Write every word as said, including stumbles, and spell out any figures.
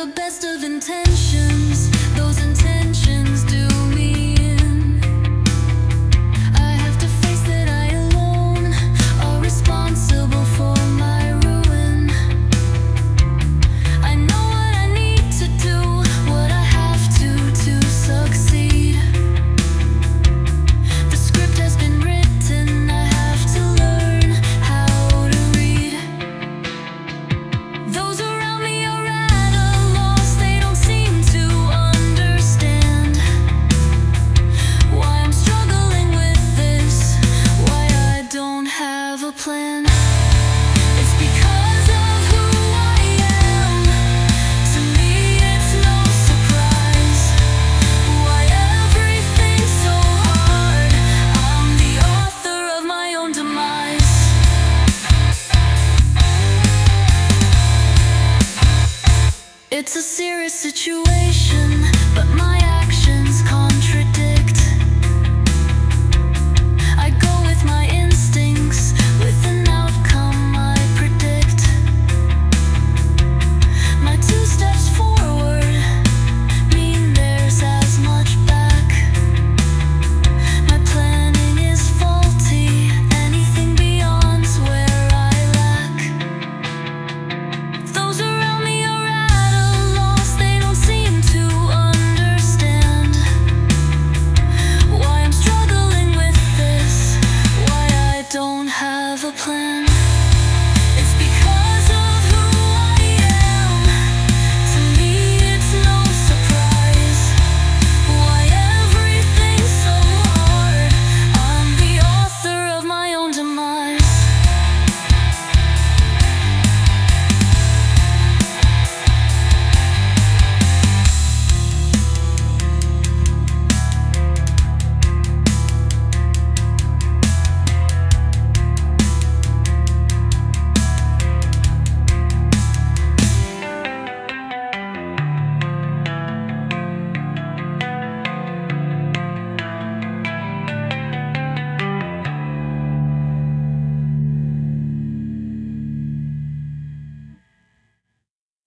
the best of intentions, those intentions do me in. I have to face that I alone are responsible for my ruin. I know what I need to do, what I have to to succeed. The script has been written, I have to learn how to read. Those around me are at a loss, they don't seem to understand why I'm struggling with this, why I don't have a plan. It's because of who I am. To me it's no surprise why everything's so hard. I'm the author of my own demise. It's a serious situation, but my